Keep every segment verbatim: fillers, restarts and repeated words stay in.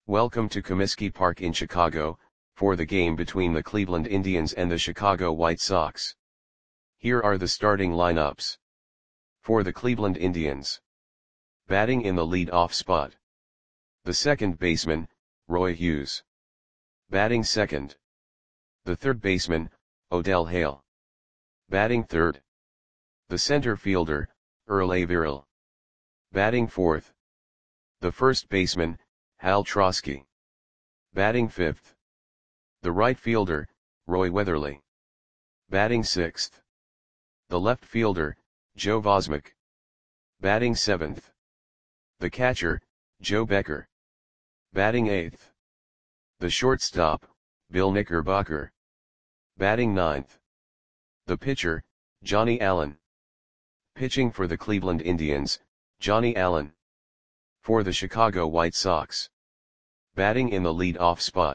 Welcome to Comiskey Park in Chicago, for the game between the Cleveland Indians and the Chicago White Sox. Here are the starting lineups. For the Cleveland Indians. Batting in the lead-off spot. The second baseman, Roy Hughes. Batting second. The third baseman, Odell Hale. Batting third. The center fielder, Earl Averill. Batting fourth. The first baseman, Hal Trosky. Batting fifth. The right fielder, Roy Weatherly. Batting sixth. The left fielder, Joe Vosmek. Batting seventh. The catcher, Joe Becker. Batting eighth. The shortstop, Bill Knickerbocker. Batting ninth. The pitcher, Johnny Allen. Pitching for the Cleveland Indians, Johnny Allen. For the Chicago White Sox. Batting in the lead-off spot.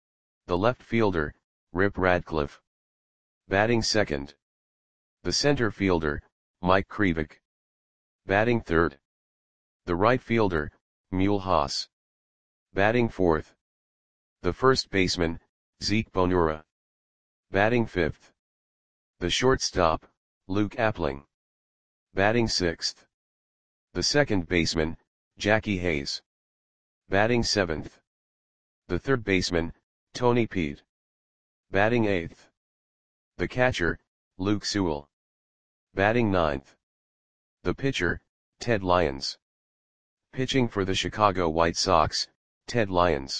The left fielder, Rip Radcliffe. Batting second. The center fielder, Mike Krivik. Batting third. The right fielder, Mule Haas. Batting fourth. The first baseman, Zeke Bonura. Batting fifth. The shortstop, Luke Appling. Batting sixth. The second baseman, Jackie Hayes. Batting seventh. The third baseman, Tony Peete. Batting eighth. The catcher, Luke Sewell. Batting ninth. The pitcher, Ted Lyons. Pitching for the Chicago White Sox, Ted Lyons.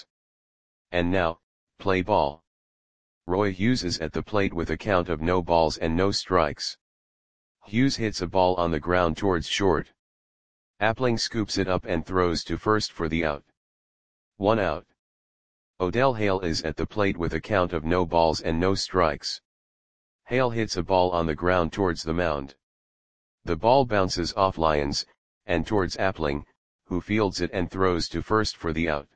And now, play ball. Roy Hughes is at the plate with a count of no balls and no strikes. Hughes hits a ball on the ground towards short. Appling scoops it up and throws to first for the out. One out. Odell Hale is at the plate with a count of no balls and no strikes. Hale hits a ball on the ground towards the mound. The ball bounces off Lyons, and towards Appling, who fields it and throws to first for the out.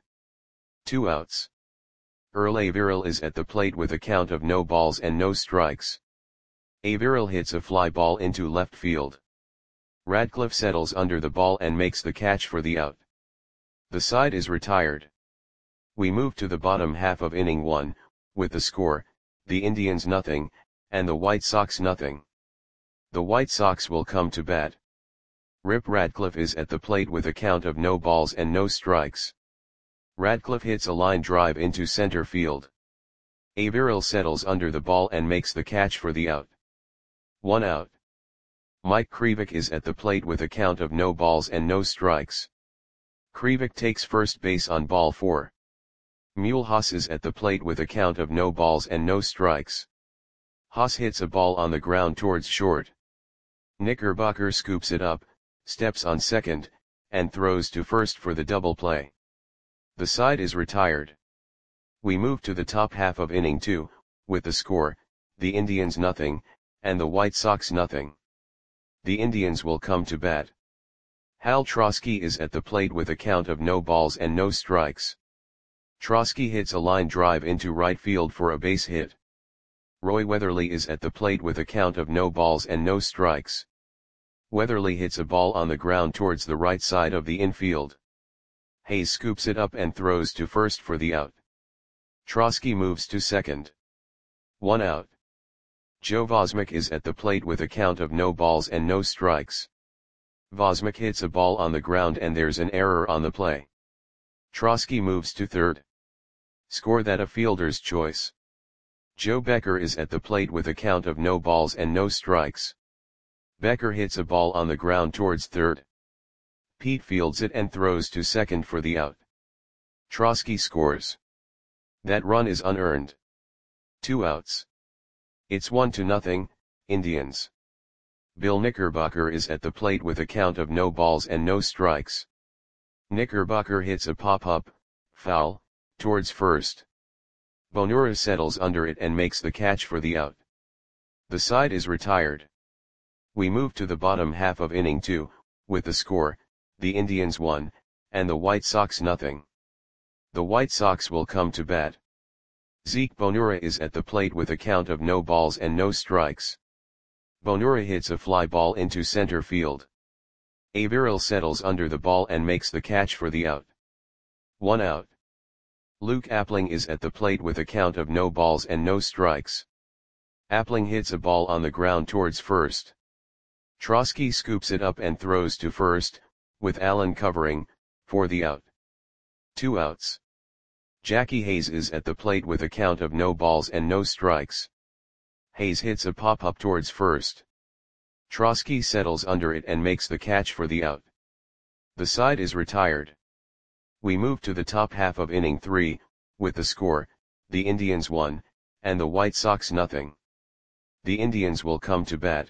Two outs. Earl Averill is at the plate with a count of no balls and no strikes. Averill hits a fly ball into left field. Radcliffe settles under the ball and makes the catch for the out. The side is retired. We move to the bottom half of inning one, with the score, the Indians nothing, and the White Sox nothing. The White Sox will come to bat. Rip Radcliffe is at the plate with a count of no balls and no strikes. Radcliffe hits a line drive into center field. Averill settles under the ball and makes the catch for the out. One out. Mike Krivik is at the plate with a count of no balls and no strikes. Krivik takes first base on ball four. Mule Haas is at the plate with a count of no balls and no strikes. Haas hits a ball on the ground towards short. Knickerbocker scoops it up, steps on second, and throws to first for the double play. The side is retired. We move to the top half of inning two, with the score, the Indians nothing, and the White Sox nothing. The Indians will come to bat. Hal Trosky is at the plate with a count of no balls and no strikes. Trosky hits a line drive into right field for a base hit. Roy Weatherly is at the plate with a count of no balls and no strikes. Weatherly hits a ball on the ground towards the right side of the infield. Hayes scoops it up and throws to first for the out. Trosky moves to second. One out. Joe Vosmek is at the plate with a count of no balls and no strikes. Vosmek hits a ball on the ground and there's an error on the play. Trosky moves to third. Score that a fielder's choice. Joe Becker is at the plate with a count of no balls and no strikes. Becker hits a ball on the ground towards third. Peete fields it and throws to second for the out. Trosky scores. That run is unearned. Two outs. It's one to nothing, Indians. Bill Knickerbocker is at the plate with a count of no balls and no strikes. Knickerbocker hits a pop-up, foul, towards first. Bonura settles under it and makes the catch for the out. The side is retired. We move to the bottom half of inning two, with the score, the Indians one, and the White Sox nothing. The White Sox will come to bat. Zeke Bonura is at the plate with a count of no balls and no strikes. Bonura hits a fly ball into center field. Averill settles under the ball and makes the catch for the out. One out. Luke Appling is at the plate with a count of no balls and no strikes. Appling hits a ball on the ground towards first. Trosky scoops it up and throws to first, with Allen covering, for the out. Two outs. Jackie Hayes is at the plate with a count of no balls and no strikes. Hayes hits a pop-up towards first. Trosky settles under it and makes the catch for the out. The side is retired. We move to the top half of inning three, with the score, the Indians one, and the White Sox nothing. The Indians will come to bat.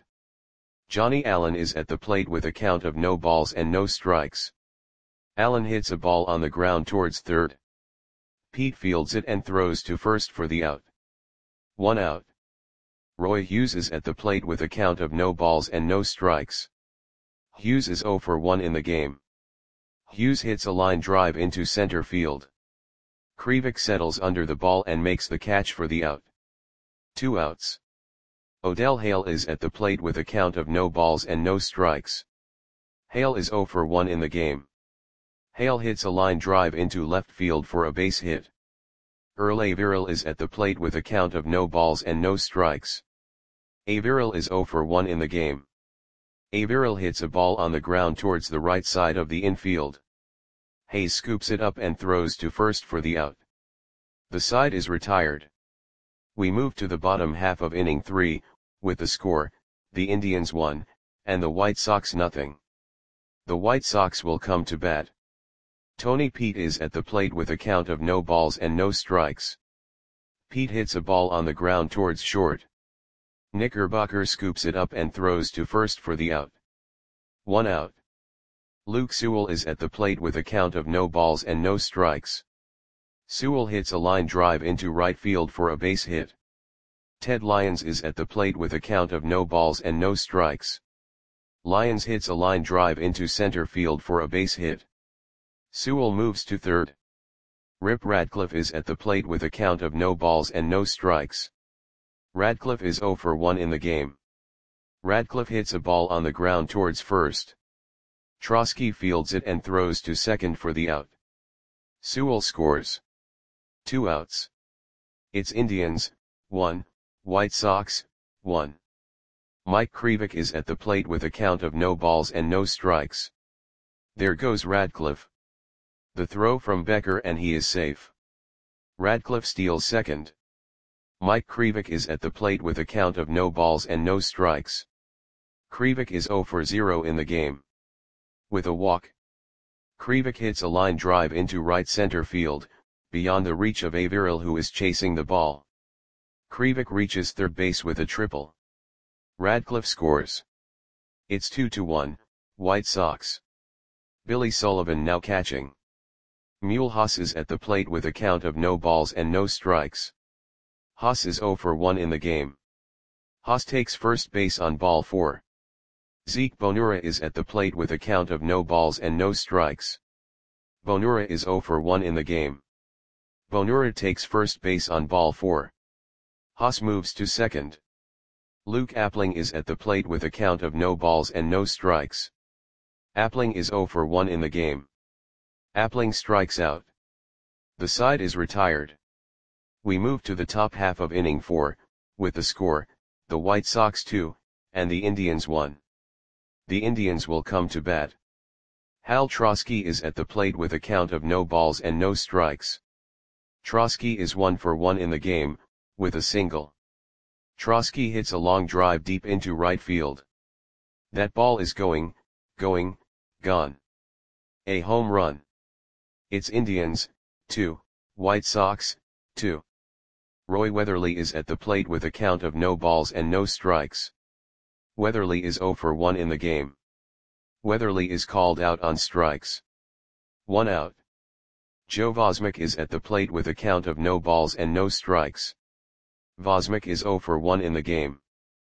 Johnny Allen is at the plate with a count of no balls and no strikes. Allen hits a ball on the ground towards third. Pete fields it and throws to first for the out. One out. Roy Hughes is at the plate with a count of no balls and no strikes. Hughes is oh for one in the game. Hughes hits a line drive into center field. Krivik settles under the ball and makes the catch for the out. Two outs. Odell Hale is at the plate with a count of no balls and no strikes. Hale is oh for one in the game. Hale hits a line drive into left field for a base hit. Earl Averill is at the plate with a count of no balls and no strikes. Averill is oh for one in the game. Averill hits a ball on the ground towards the right side of the infield. Hayes scoops it up and throws to first for the out. The side is retired. We move to the bottom half of inning three, with the score, the Indians one, and the White Sox nothing. The White Sox will come to bat. Tony Pete is at the plate with a count of no balls and no strikes. Pete hits a ball on the ground towards short. Knickerbocker scoops it up and throws to first for the out. One out. Luke Sewell is at the plate with a count of no balls and no strikes. Sewell hits a line drive into right field for a base hit. Ted Lyons is at the plate with a count of no balls and no strikes. Lyons hits a line drive into center field for a base hit. Sewell moves to third. Rip Radcliffe is at the plate with a count of no balls and no strikes. Radcliffe is oh for one in the game. Radcliffe hits a ball on the ground towards first. Trosky fields it and throws to second for the out. Sewell scores. Two outs. It's Indians, one, White Sox, one. Mike Krivik is at the plate with a count of no balls and no strikes. There goes Radcliffe. The throw from Becker and he is safe. Radcliffe steals second. Mike Krivik is at the plate with a count of no balls and no strikes. Krivik is oh for zero in the game. With a walk. Krivik hits a line drive into right center field, beyond the reach of Averill who is chasing the ball. Krivik reaches third base with a triple. Radcliffe scores. It's two to one, White Sox. Billy Sullivan now catching. Mule Haas is at the plate with a count of no balls and no strikes. Haas is oh for one in the game. Haas takes first base on ball four. Zeke Bonura is at the plate with a count of no balls and no strikes. Bonura is oh for one in the game. Bonura takes first base on ball four. Haas moves to second. Luke Appling is at the plate with a count of no balls and no strikes. Appling is oh for one in the game. Appling strikes out. The side is retired. We move to the top half of inning four, with the score, the White Sox two, and the Indians one. The Indians will come to bat. Hal Trosky is at the plate with a count of no balls and no strikes. Trosky is one for one in the game, with a single. Trosky hits a long drive deep into right field. That ball is going, going, gone. A home run. It's Indians, two, White Sox, two. Roy Weatherly is at the plate with a count of no balls and no strikes. Weatherly is oh for one in the game. Weatherly is called out on strikes. One out. Joe Vosmick is at the plate with a count of no balls and no strikes. Vosmick is oh for one in the game.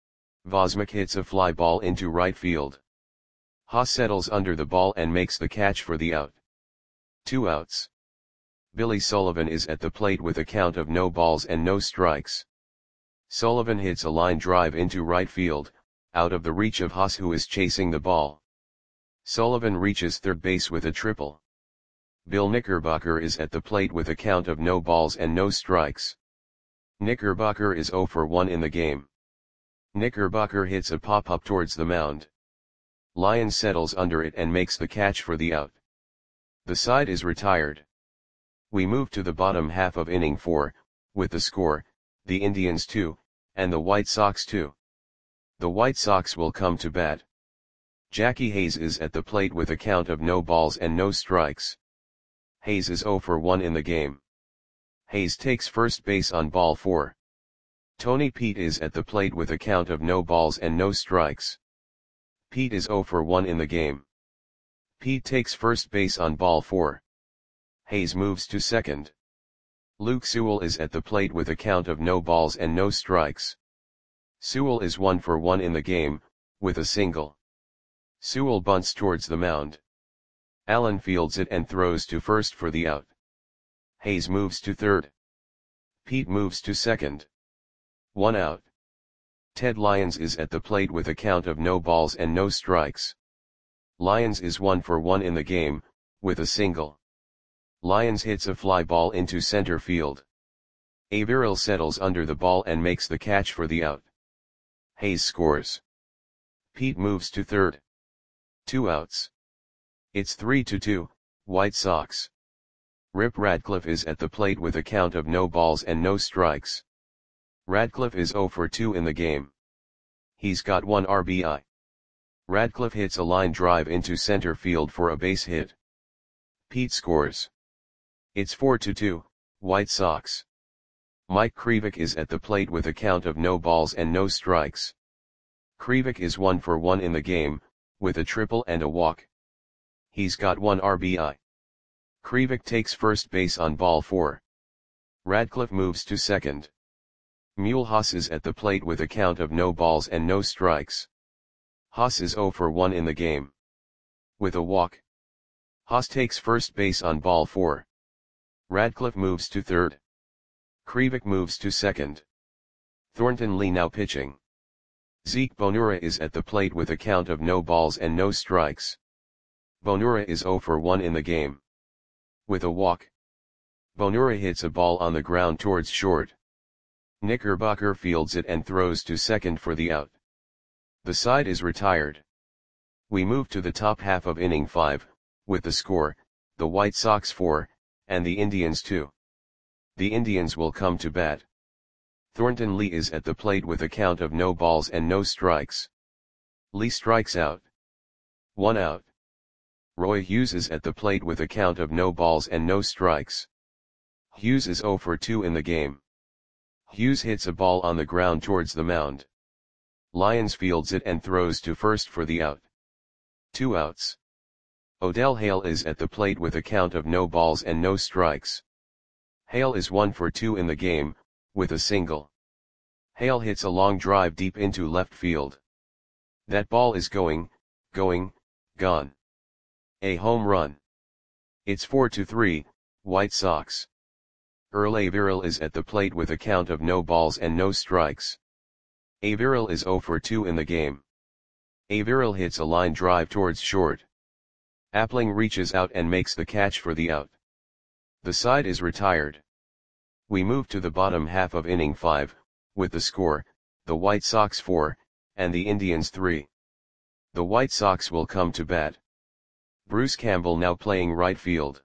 Vosmick hits a fly ball into right field. Haas settles under the ball and makes the catch for the out. Two outs. Billy Sullivan is at the plate with a count of no balls and no strikes. Sullivan hits a line drive into right field, out of the reach of Haas who is chasing the ball. Sullivan reaches third base with a triple. Bill Knickerbocker is at the plate with a count of no balls and no strikes. Knickerbocker is zero for one in the game. Knickerbocker hits a pop-up towards the mound. Lyons settles under it and makes the catch for the out. The side is retired. We move to the bottom half of inning four, with the score, the Indians two, and the White Sox two. The White Sox will come to bat. Jackie Hayes is at the plate with a count of no balls and no strikes. Hayes is zero for one in the game. Hayes takes first base on ball four. Tony Pete is at the plate with a count of no balls and no strikes. Pete is zero for one in the game. Pete takes first base on ball four. Hayes moves to second. Luke Sewell is at the plate with a count of no balls and no strikes. Sewell is one for one in the game, with a single. Sewell bunts towards the mound. Allen fields it and throws to first for the out. Hayes moves to third. Pete moves to second. One out. Ted Lyons is at the plate with a count of no balls and no strikes. Lyons is one for one in the game, with a single. Lyons hits a fly ball into center field. Averill settles under the ball and makes the catch for the out. Hayes scores. Pete moves to third. Two outs. It's three to two, White Sox. Rip Radcliffe is at the plate with a count of no balls and no strikes. Radcliffe is zero for two in the game. He's got one R B I. Radcliffe hits a line drive into center field for a base hit. Pete scores. It's four to two, White Sox. Mike Krivik is at the plate with a count of no balls and no strikes. Krivik is one for one in the game, with a triple and a walk. He's got one R B I. Krivik takes first base on ball four. Radcliffe moves to second. Mulhouse is at the plate with a count of no balls and no strikes. Haas is zero for one in the game. With a walk. Haas takes first base on ball four. Radcliffe moves to third. Krivik moves to second. Thornton Lee now pitching. Zeke Bonura is at the plate with a count of no balls and no strikes. Bonura is zero for one in the game. With a walk. Bonura hits a ball on the ground towards short. Knickerbocker fields it and throws to second for the out. The side is retired. We move to the top half of inning five, with the score, the White Sox four, and the Indians two. The Indians will come to bat. Thornton Lee is at the plate with a count of no balls and no strikes. Lee strikes out. One out. Roy Hughes is at the plate with a count of no balls and no strikes. Hughes is zero for two in the game. Hughes hits a ball on the ground towards the mound. Lyons fields it and throws to first for the out. Two outs. Odell Hale is at the plate with a count of no balls and no strikes. Hale is one for two in the game, with a single. Hale hits a long drive deep into left field. That ball is going, going, gone. A home run. It's four to three, White Sox. Earl Averill is at the plate with a count of no balls and no strikes. Averill is zero for two in the game. Averill hits a line drive towards short. Appling reaches out and makes the catch for the out. The side is retired. We move to the bottom half of inning five, with the score, the White Sox four, and the Indians three. The White Sox will come to bat. Bruce Campbell now playing right field.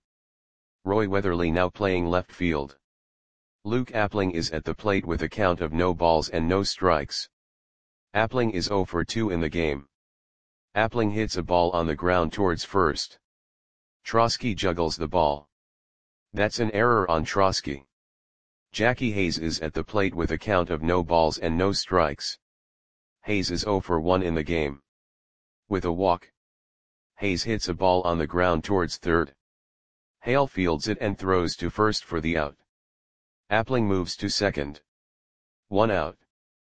Roy Weatherly now playing left field. Luke Appling is at the plate with a count of no balls and no strikes. Appling is zero for two in the game. Appling hits a ball on the ground towards first. Trosky juggles the ball. That's an error on Trosky. Jackie Hayes is at the plate with a count of no balls and no strikes. Hayes is zero for one in the game. With a walk. Hayes hits a ball on the ground towards third. Hale fields it and throws to first for the out. Appling moves to second. One out.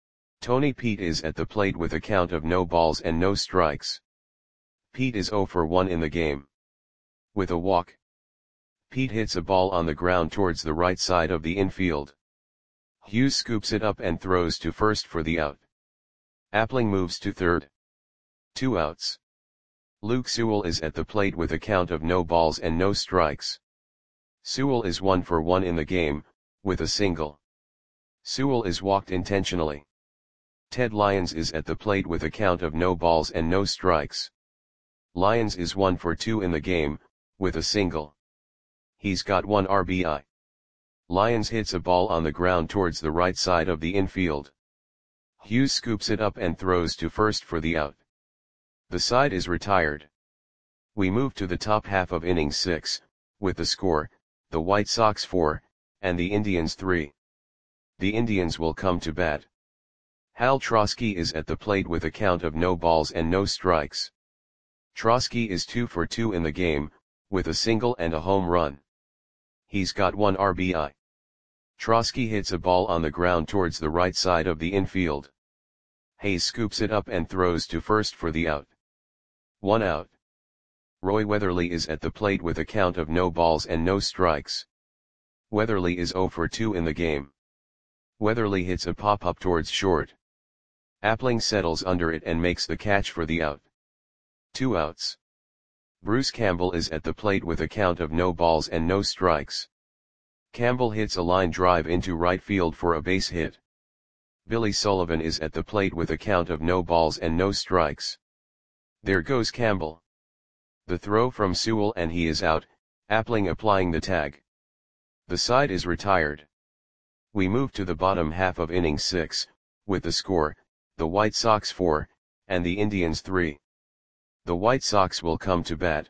Tony Pete is at the plate with a count of no balls and no strikes. Pete is zero for one in the game. With a walk. Pete hits a ball on the ground towards the right side of the infield. Hughes scoops it up and throws to first for the out. Appling moves to third. Two outs. Luke Sewell is at the plate with a count of no balls and no strikes. Sewell is one for one in the game, with a single. Sewell is walked intentionally. Ted Lyons is at the plate with a count of no balls and no strikes. Lyons is one for two in the game, with a single. He's got one R B I. Lyons hits a ball on the ground towards the right side of the infield. Hughes scoops it up and throws to first for the out. The side is retired. We move to the top half of inning six, with the score, the White Sox four, and the Indians three. The Indians will come to bat. Hal Trosky is at the plate with a count of no balls and no strikes. Trosky is two for two in the game, with a single and a home run. He's got one R B I. Trosky hits a ball on the ground towards the right side of the infield. Hayes scoops it up and throws to first for the out. One out. Roy Weatherly is at the plate with a count of no balls and no strikes. Weatherly is zero for two in the game. Weatherly hits a pop-up towards short. Appling settles under it and makes the catch for the out. Two outs. Bruce Campbell is at the plate with a count of no balls and no strikes. Campbell hits a line drive into right field for a base hit. Billy Sullivan is at the plate with a count of no balls and no strikes. There goes Campbell. The throw from Sewell and he is out, Appling applying the tag. The side is retired. We move to the bottom half of inning six, with the score, the White Sox four, and the Indians three. The White Sox will come to bat.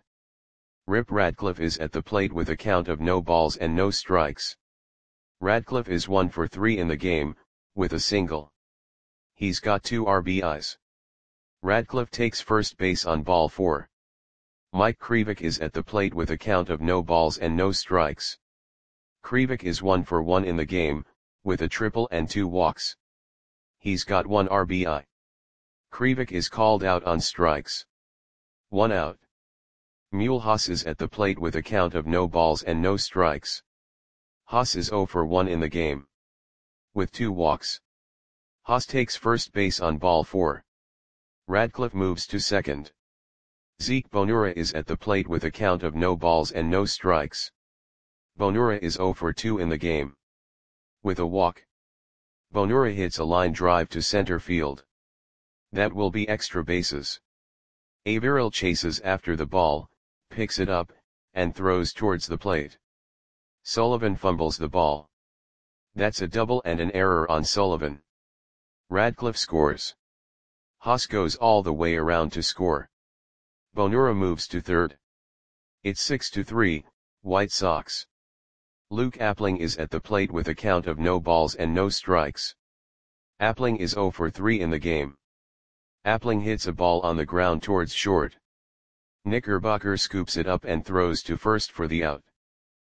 Rip Radcliffe is at the plate with a count of no balls and no strikes. Radcliffe is one for three in the game, with a single. He's got two R B Is. Radcliffe takes first base on ball four. Mike Krivik is at the plate with a count of no balls and no strikes. Krivik is one for one in the game, with a triple and two walks. He's got one R B I. Krivik is called out on strikes. One out. Mule Haas is at the plate with a count of no balls and no strikes. Haas is zero for one in the game. With two walks. Haas takes first base on ball four. Radcliffe moves to second. Zeke Bonura is at the plate with a count of no balls and no strikes. Bonura is zero for two in the game. With a walk. Bonura hits a line drive to center field. That will be extra bases. Averill chases after the ball, picks it up, and throws towards the plate. Sullivan fumbles the ball. That's a double and an error on Sullivan. Radcliffe scores. Haas goes all the way around to score. Bonura moves to third. It's six to three, White Sox. Luke Appling is at the plate with a count of no balls and no strikes. Appling is zero for three in the game. Appling hits a ball on the ground towards short. Knickerbocker scoops it up and throws to first for the out.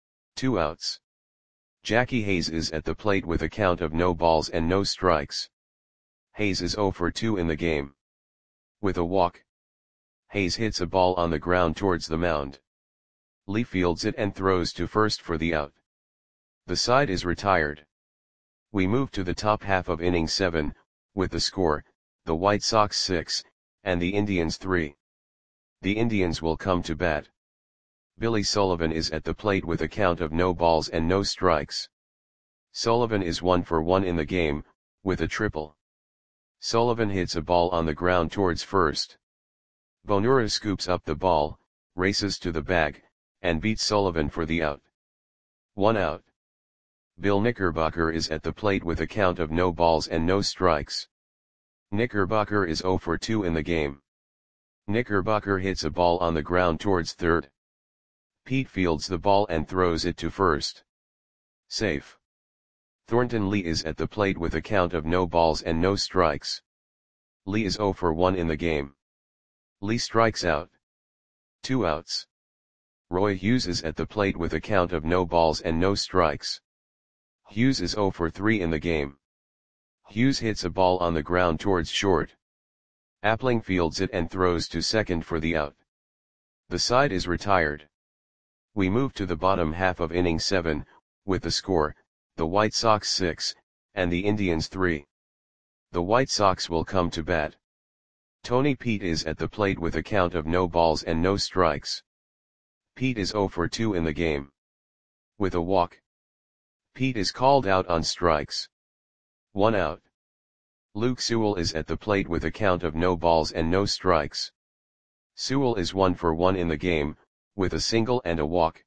Two outs. Jackie Hayes is at the plate with a count of no balls and no strikes. Hayes is zero for two in the game. With a walk. Hayes hits a ball on the ground towards the mound. Lee fields it and throws to first for the out. The side is retired. We move to the top half of inning seven, with the score, the White Sox six, and the Indians three. The Indians will come to bat. Billy Sullivan is at the plate with a count of no balls and no strikes. Sullivan is one for one in the game, with a triple. Sullivan hits a ball on the ground towards first. Bonura scoops up the ball, races to the bag, and beats Sullivan for the out. One out. Bill Knickerbocker is at the plate with a count of no balls and no strikes. Knickerbocker is zero for two in the game. Knickerbocker hits a ball on the ground towards third. Pete fields the ball and throws it to first. Safe. Thornton Lee is at the plate with a count of no balls and no strikes. Lee is zero for one in the game. Lee strikes out. Two outs. Roy Hughes is at the plate with a count of no balls and no strikes. Hughes is zero for three in the game. Hughes hits a ball on the ground towards short. Appling fields it and throws to second for the out. The side is retired. We move to the bottom half of inning seven, with the score, the White Sox six, and the Indians three. The White Sox will come to bat. Tony Pete is at the plate with a count of no balls and no strikes. Pete is zero for two in the game. With a walk. Pete is called out on strikes. One out. Luke Sewell is at the plate with a count of no balls and no strikes. Sewell is one for one in the game, with a single and a walk.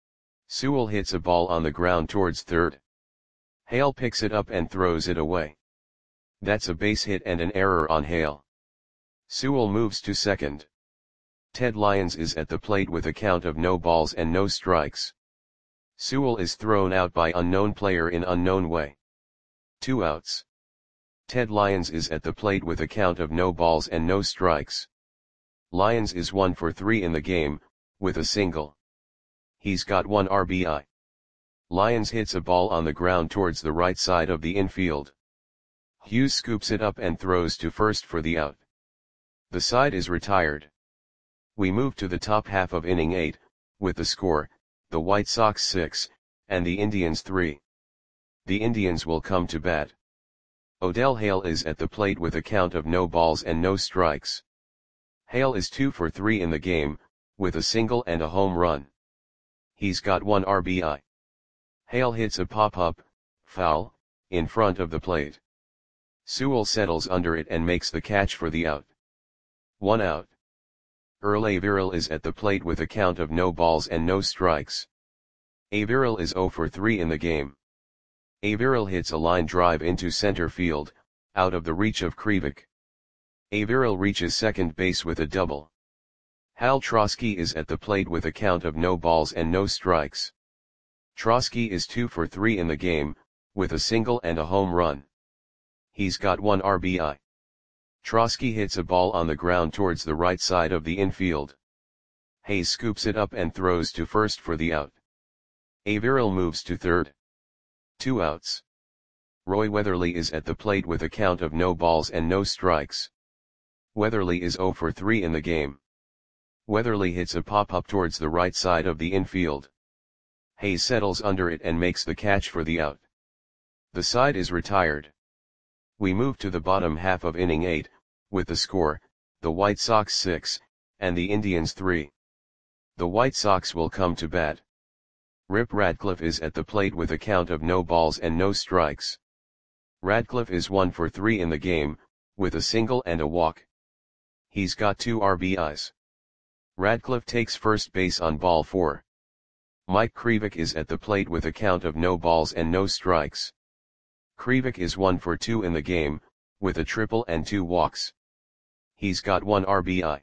Sewell hits a ball on the ground towards third. Hale picks it up and throws it away. That's a base hit and an error on Hale. Sewell moves to second. Ted Lyons is at the plate with a count of no balls and no strikes. Sewell is thrown out by unknown player in unknown way. Two outs. Ted Lyons is at the plate with a count of no balls and no strikes. Lyons is one for three in the game, with a single. He's got one R B I. Lyons hits a ball on the ground towards the right side of the infield. Hughes scoops it up and throws to first for the out. The side is retired. We move to the top half of inning eight, with the score, the White Sox six, and the Indians three. The Indians will come to bat. Odell Hale is at the plate with a count of no balls and no strikes. Hale is two for three in the game, with a single and a home run. He's got one R B I. Hale hits a pop-up, foul, in front of the plate. Sewell settles under it and makes the catch for the out. One out. Earl Averill is at the plate with a count of no balls and no strikes. Averill is zero for three in the game. Averill hits a line drive into center field, out of the reach of Krivik. Averill reaches second base with a double. Hal Trosky is at the plate with a count of no balls and no strikes. Trosky is two for three in the game, with a single and a home run. He's got one R B I. Trosky hits a ball on the ground towards the right side of the infield. Hayes scoops it up and throws to first for the out. Averill moves to third. Two outs. Roy Weatherly is at the plate with a count of no balls and no strikes. Weatherly is zero for three in the game. Weatherly hits a pop-up towards the right side of the infield. Hayes settles under it and makes the catch for the out. The side is retired. We move to the bottom half of inning eight, with the score, the White Sox six, and the Indians three. The White Sox will come to bat. Rip Radcliffe is at the plate with a count of no balls and no strikes. Radcliffe is one for three in the game, with a single and a walk. He's got two R B Is. Radcliffe takes first base on ball four. Mike Krivik is at the plate with a count of no balls and no strikes. Krivik is one for two in the game, with a triple and two walks. He's got one R B I.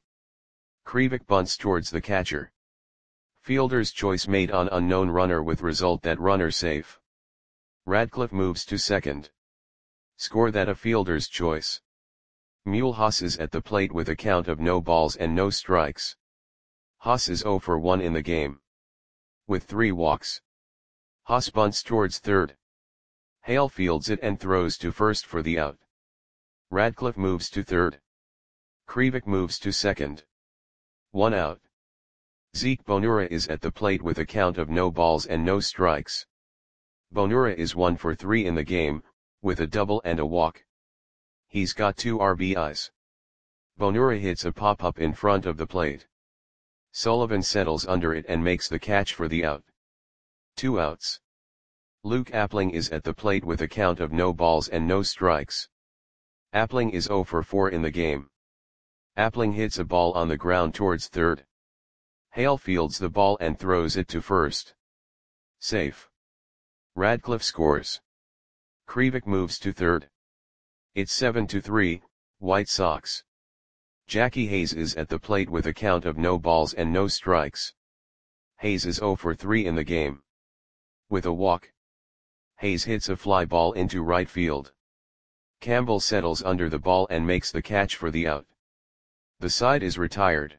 Krivik bunts towards the catcher. Fielder's choice made on unknown runner with result that runner safe. Radcliffe moves to second. Score that a fielder's choice. Mule Haas is at the plate with a count of no balls and no strikes. Haas is zero for one in the game. With three walks. Haas bunts towards third. Hale fields it and throws to first for the out. Radcliffe moves to third. Krivik moves to second. One out. Zeke Bonura is at the plate with a count of no balls and no strikes. Bonura is one for three in the game, with a double and a walk. He's got two R B Is. Bonura hits a pop-up in front of the plate. Sullivan settles under it and makes the catch for the out. Two outs. Luke Appling is at the plate with a count of no balls and no strikes. Appling is zero for four in the game. Appling hits a ball on the ground towards third. Hale fields the ball and throws it to first. Safe. Radcliffe scores. Krivik moves to third. It's seven to three, White Sox. Jackie Hayes is at the plate with a count of no balls and no strikes. Hayes is zero for three in the game. With a walk. Hayes hits a fly ball into right field. Campbell settles under the ball and makes the catch for the out. The side is retired.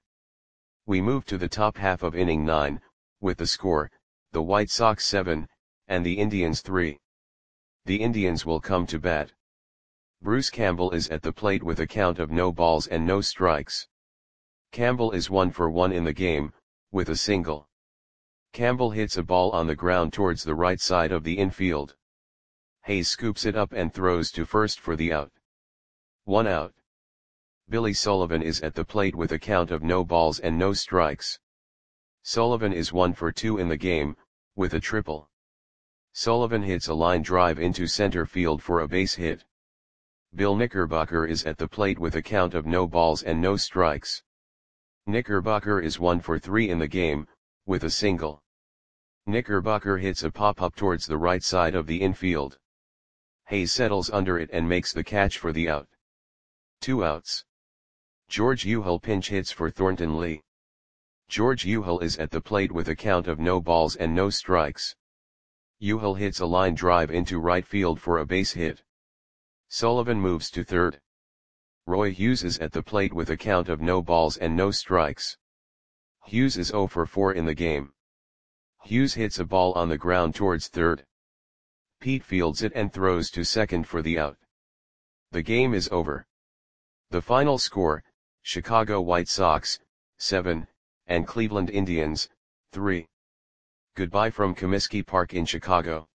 We move to the top half of inning nine, with the score, the White Sox seven, and the Indians three. The Indians will come to bat. Bruce Campbell is at the plate with a count of no balls and no strikes. Campbell is one for one in the game, with a single. Campbell hits a ball on the ground towards the right side of the infield. Hayes scoops it up and throws to first for the out. One out. Billy Sullivan is at the plate with a count of no balls and no strikes. Sullivan is one for two in the game, with a triple. Sullivan hits a line drive into center field for a base hit. Bill Knickerbocker is at the plate with a count of no balls and no strikes. Knickerbocker is one for three in the game, with a single. Knickerbocker hits a pop-up towards the right side of the infield. Hayes settles under it and makes the catch for the out. Two outs. George Uhill pinch hits for Thornton Lee. George Uhill is at the plate with a count of no balls and no strikes. Uhill hits a line drive into right field for a base hit. Sullivan moves to third. Roy Hughes is at the plate with a count of no balls and no strikes. Hughes is zero for four in the game. Hughes hits a ball on the ground towards third. Pete fields it and throws to second for the out. The game is over. The final score, Chicago White Sox, seven, and Cleveland Indians, three. Goodbye from Comiskey Park in Chicago.